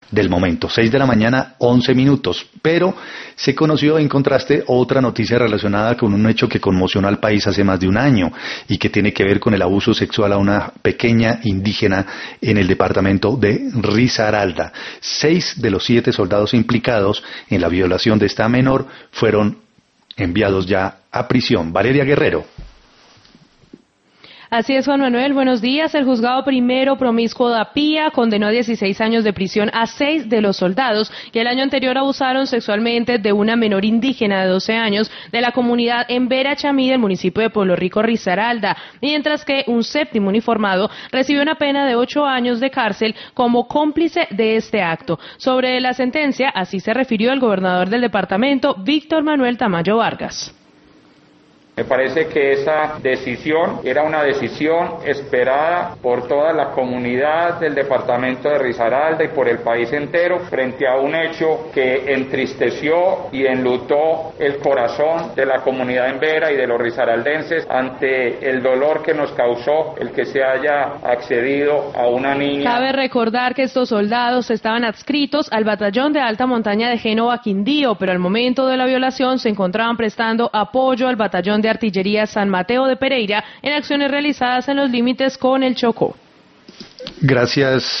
del momento, 6 de la mañana, 11 minutos, pero se conoció en contraste otra noticia relacionada con un hecho que conmocionó al país hace más de un año y que tiene que ver con el abuso sexual a una pequeña indígena en el departamento de Risaralda. 6 de los 7 soldados implicados en la violación de esta menor fueron enviados ya a prisión. Valeria Guerrero. Así es, Juan Manuel, buenos días. El juzgado primero promiscuo de Apía condenó a 16 años de prisión a 6 de los soldados que el año anterior abusaron sexualmente de una menor indígena de 12 años de la comunidad Embera Chamí del municipio de Pueblo Rico, Risaralda, mientras que un séptimo uniformado recibió una pena de 8 años de cárcel como cómplice de este acto. Sobre la sentencia, así se refirió el gobernador del departamento, Víctor Manuel Tamayo Vargas. Me parece que esa decisión era una decisión esperada por toda la comunidad del departamento de Risaralda y por el país entero frente a un hecho que entristeció y enlutó el corazón de la comunidad embera y de los risaraldenses ante el dolor que nos causó el que se haya accedido a una niña. Cabe recordar que estos soldados estaban adscritos al batallón de alta montaña de Génova Quindío, pero al momento de la violación se encontraban prestando apoyo al batallón de Artillería San Mateo de Pereira en acciones realizadas en los límites con el Chocó. Gracias.